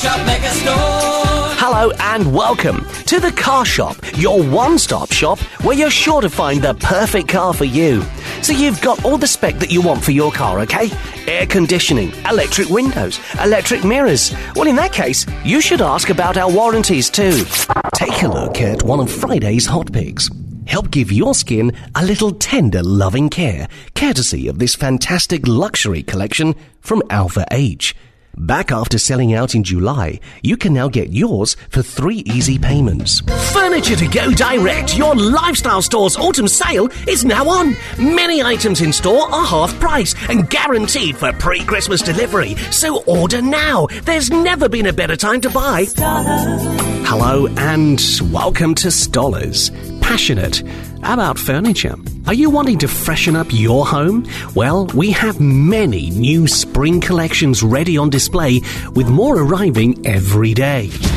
Shop Mega Store. Hello and welcome to the Car Shop, your one-stop shop where you're sure to find the perfect car for you. So you've got all the spec that you want for your car, okay? Air conditioning, electric windows, electric mirrors. Well, in that case, you should ask about our warranties too. Take a look at one of Friday's hot picks. Help give your skin a little tender, loving care, courtesy of this fantastic luxury collection from Alpha H. Back after selling out in July, you can now get yours for 3 easy payments. Furniture to Go Direct, your lifestyle store's autumn sale is now on. Many items in store are half price and guaranteed for pre-Christmas delivery. So order now. There's never been a better time to buy. Hello and welcome to Stollers. Passionate about furniture. Are you wanting to freshen up your home? Well, we have many new spring collections ready on display, with more arriving every day.